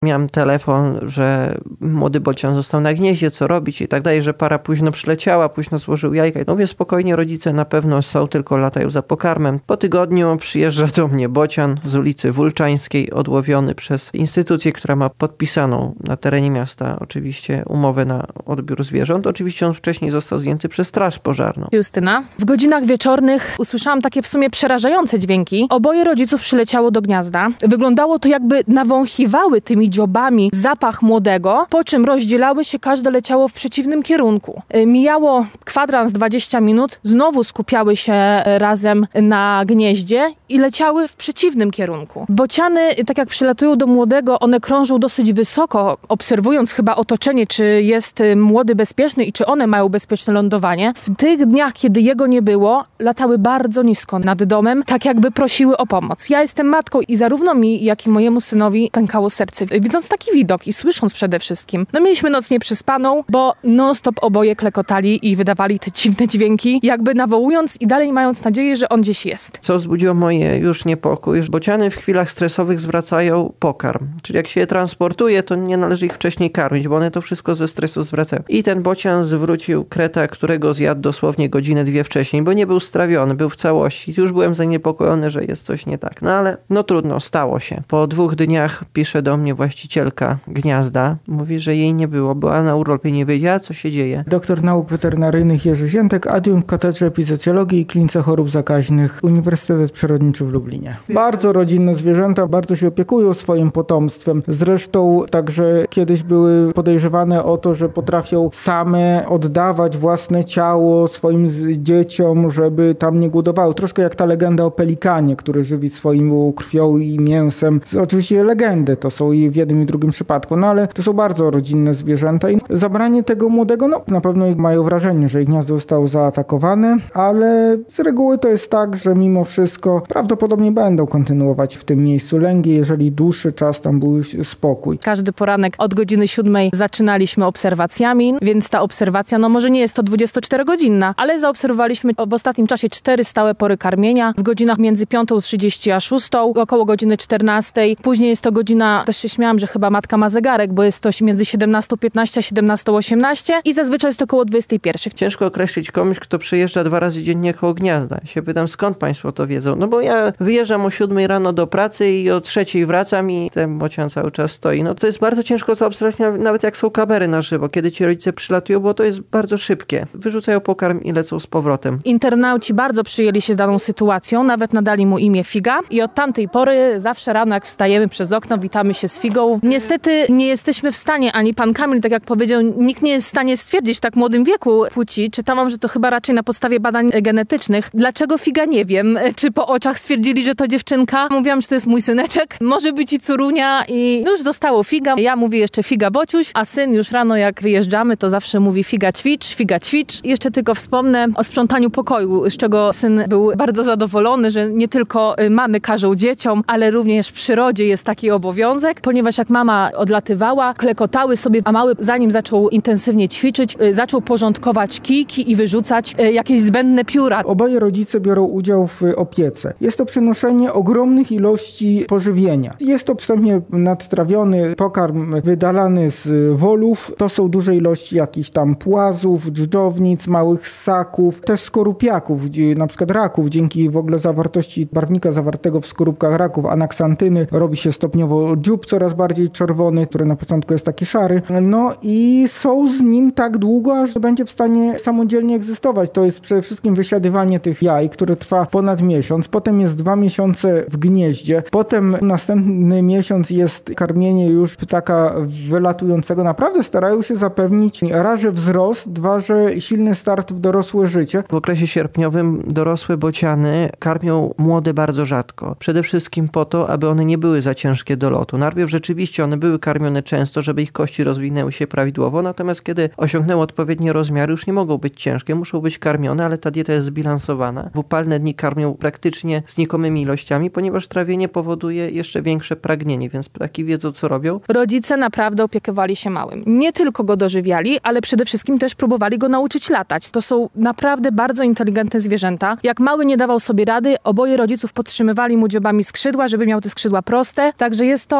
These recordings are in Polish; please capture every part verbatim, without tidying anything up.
Miałem telefon, że młody bocian został na gnieździe, co robić i tak dalej, że para późno przyleciała, późno złożył jajka. No mówię, spokojnie, rodzice na pewno są, tylko latają za pokarmem. Po tygodniu przyjeżdża do mnie bocian z ulicy Wulczańskiej, odłowiony przez instytucję, która ma podpisaną na terenie miasta oczywiście umowę na odbiór zwierząt. Oczywiście on wcześniej został zdjęty przez straż pożarną. Justyna, w godzinach wieczornych usłyszałam takie w sumie przerażające dźwięki. Oboje rodziców przyleciało do gniazda. Wyglądało to, jakby nawąchiwały tymi dziobami zapach młodego, po czym rozdzielały się, każde leciało w przeciwnym kierunku. Mijało kwadrans dwadzieścia minut, znowu skupiały się razem na gnieździe i leciały w przeciwnym kierunku. Bociany, tak jak przylatują do młodego, one krążą dosyć wysoko, obserwując chyba otoczenie, czy jest młody bezpieczny i czy one mają bezpieczne lądowanie. W tych dniach, kiedy jego nie było, latały bardzo nisko nad domem, tak jakby prosiły o pomoc. Ja jestem matką i zarówno mi, jak i mojemu synowi pękało serce. Widząc taki widok i słysząc przede wszystkim. No mieliśmy noc nieprzyspaną, bo non-stop oboje klekotali i wydawali te dziwne dźwięki, jakby nawołując i dalej mając nadzieję, że on gdzieś jest. Co wzbudziło moje już niepokój. Bociany w chwilach stresowych zwracają pokarm. Czyli jak się je transportuje, to nie należy ich wcześniej karmić, bo one to wszystko ze stresu zwracają. I ten bocian zwrócił kreta, którego zjadł dosłownie godzinę, dwie wcześniej, bo nie był strawiony, był w całości. Już byłem zaniepokojony, że jest coś nie tak. No ale no trudno, stało się. Po dwóch dniach pisze do mnie właścicielka gniazda. Mówi, że jej nie było, była na urlopie, nie wiedziała, co się dzieje. Doktor nauk weterynaryjnych Jerzy Ziętek, adiunkt katedry epizocjologii i klinice chorób zakaźnych Uniwersytet Przyrodniczy w Lublinie. Bardzo rodzinne zwierzęta, bardzo się opiekują swoim potomstwem. Zresztą także kiedyś były podejrzewane o to, że potrafią same oddawać własne ciało swoim dzieciom, żeby tam nie głodowały. Troszkę jak ta legenda o pelikanie, który żywi swoim krwią i mięsem. Oczywiście legendy to są i w jednym i drugim przypadku, no ale to są bardzo rodzinne zwierzęta i zabranie tego młodego, no na pewno mają wrażenie, że ich gniazdo zostało zaatakowane, ale z reguły to jest tak, że mimo wszystko prawdopodobnie będą kontynuować w tym miejscu lęgi, jeżeli dłuższy czas tam był spokój. Każdy poranek od godziny siódmej zaczynaliśmy obserwacjami, więc ta obserwacja, no może nie jest to dwudziestoczterogodzinna, ale zaobserwowaliśmy w ostatnim czasie cztery stałe pory karmienia w godzinach między piątą trzydzieści a szóstą, około godziny czternastej. Później jest to godzina, też się śmiałam, że chyba matka ma zegarek, bo jest to między siedemnastą piętnaście a siedemnastą osiemnaście i zazwyczaj jest to około dwudziestej pierwszej. Ciężko określić komuś, kto przyjeżdża dwa razy dziennie koło gniazda. Się pytam, skąd państwo to wiedzą? No bo ja wyjeżdżam o siódmej rano do pracy i o trzeciej wracam i ten bocian cały czas stoi. No to jest bardzo ciężko zaobserwować, nawet jak są kamery na żywo, kiedy ci rodzice przylatują, bo to jest bardzo szybkie. Wyrzucają pokarm i lecą z powrotem. Internauci bardzo przyjęli się daną sytuacją, nawet nadali mu imię Figa i od tamtej pory zawsze rano, jak wstajemy przez okno, witamy się z Figą. Niestety nie jesteśmy w stanie, ani pan Kamil, tak jak powiedział, nikt nie jest w stanie stwierdzić w tak młodym wieku płci. Czytałam, że to chyba raczej na podstawie badań genetycznych. Dlaczego Figa? Nie wiem. Czy po oczach stwierdzili, że to dziewczynka? Mówiłam, że to jest mój syneczek. Może być i Curunia i już zostało Figa. Ja mówię jeszcze Figa Bociuś, a syn już rano jak wyjeżdżamy, to zawsze mówi Figa ćwicz, Figa ćwicz. Jeszcze tylko wspomnę o sprzątaniu pokoju, z czego syn był bardzo zadowolony, że nie tylko mamy każą dzieciom, ale również w przyrodzie jest taki obowiązek, ponieważ jak mama odlatywała, klekotały sobie, a mały zanim zaczął intensywnie ćwiczyć, zaczął porządkować kijki i wyrzucać jakieś zbędne pióra. Oboje rodzice biorą udział w opiece. Jest to przenoszenie ogromnych ilości pożywienia. Jest to wstępnie nadtrawiony pokarm wydalany z wolów. To są duże ilości jakichś tam płazów, dżdżownic, małych ssaków, też skorupiaków, na przykład raków. Dzięki w ogóle zawartości barwnika zawartego w skorupkach raków, anaksantyny, robi się stopniowo dziób coraz bardziej czerwony, który na początku jest taki szary. No i są z nim tak długo, aż będzie w stanie samodzielnie egzystować. To jest przede wszystkim wysiadywanie tych jaj, które trwa ponad miesiąc. Potem jest dwa miesiące w gnieździe. Potem następny miesiąc jest karmienie już ptaka wylatującego. Naprawdę starają się zapewnić raz, że wzrost, dwa, że silny start w dorosłe życie. W okresie sierpniowym dorosłe bociany karmią młode bardzo rzadko. Przede wszystkim po to, aby one nie były za ciężkie do lotu. Najpierw rzeczywiście one były karmione często, żeby ich kości rozwinęły się prawidłowo, natomiast kiedy osiągnęły odpowiednie rozmiary, już nie mogą być ciężkie, muszą być karmione, ale ta dieta jest zbilansowana. W upalne dni karmią praktycznie znikomymi ilościami, ponieważ trawienie powoduje jeszcze większe pragnienie, więc ptaki wiedzą, co robią. Rodzice naprawdę opiekowali się małym. Nie tylko go dożywiali, ale przede wszystkim też próbowali go nauczyć latać. To są naprawdę bardzo inteligentne zwierzęta. Jak mały nie dawał sobie rady, oboje rodziców podtrzymywali mu dziobami skrzydła, żeby miał te skrzydła proste. Także jest to coś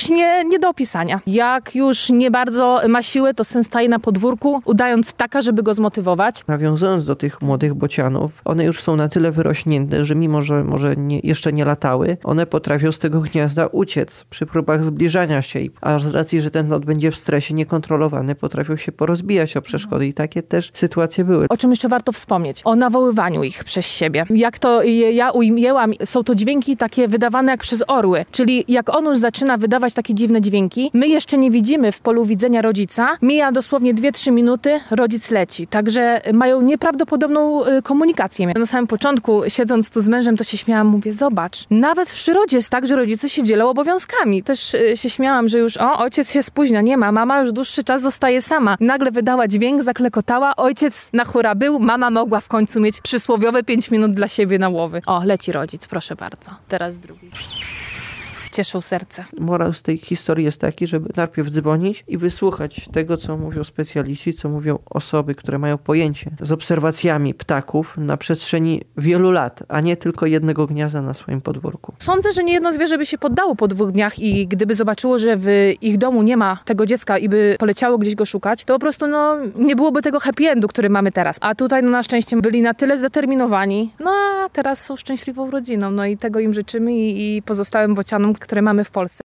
coś nie, nie do opisania. Jak już nie bardzo ma siłę, to sen staje na podwórku, udając ptaka, żeby go zmotywować. Nawiązując do tych młodych bocianów, one już są na tyle wyrośnięte, że mimo, że może nie, jeszcze nie latały, one potrafią z tego gniazda uciec przy próbach zbliżania się. A z racji, że ten lot będzie w stresie niekontrolowany, potrafią się porozbijać o przeszkody i takie też sytuacje były. O czym jeszcze warto wspomnieć? O nawoływaniu ich przez siebie. Jak to ja ujęłam, są to dźwięki takie wydawane jak przez orły. Czyli jak on już zaczyna wydawać takie dziwne dźwięki, my jeszcze nie widzimy w polu widzenia rodzica, mija dosłownie dwie trzy minuty, rodzic leci. Także mają nieprawdopodobną komunikację. Na samym początku, siedząc tu z mężem, to się śmiałam, mówię, zobacz, nawet w przyrodzie jest tak, że rodzice się dzielą obowiązkami. Też się śmiałam, że już o, ojciec się spóźnia, nie ma, mama już dłuższy czas zostaje sama. Nagle wydała dźwięk, zaklekotała, ojciec na hura był, mama mogła w końcu mieć przysłowiowe pięć minut dla siebie na łowy. O, leci rodzic, proszę bardzo. Teraz drugi. Cieszą serce. Morał z tej historii jest taki, żeby najpierw dzwonić i wysłuchać tego, co mówią specjaliści, co mówią osoby, które mają pojęcie z obserwacjami ptaków na przestrzeni wielu lat, a nie tylko jednego gniazda na swoim podwórku. Sądzę, że nie jedno zwierzę by się poddało po dwóch dniach i gdyby zobaczyło, że w ich domu nie ma tego dziecka i by poleciało gdzieś go szukać, to po prostu no, nie byłoby tego happy endu, który mamy teraz. A tutaj no, na szczęście byli na tyle zdeterminowani, no a teraz są szczęśliwą rodziną. No i tego im życzymy i, i pozostałym bocianom, które mamy w Polsce.